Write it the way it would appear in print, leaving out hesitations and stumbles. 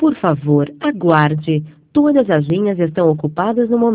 Por favor, aguarde. Todas as linhas estão ocupadas no momento.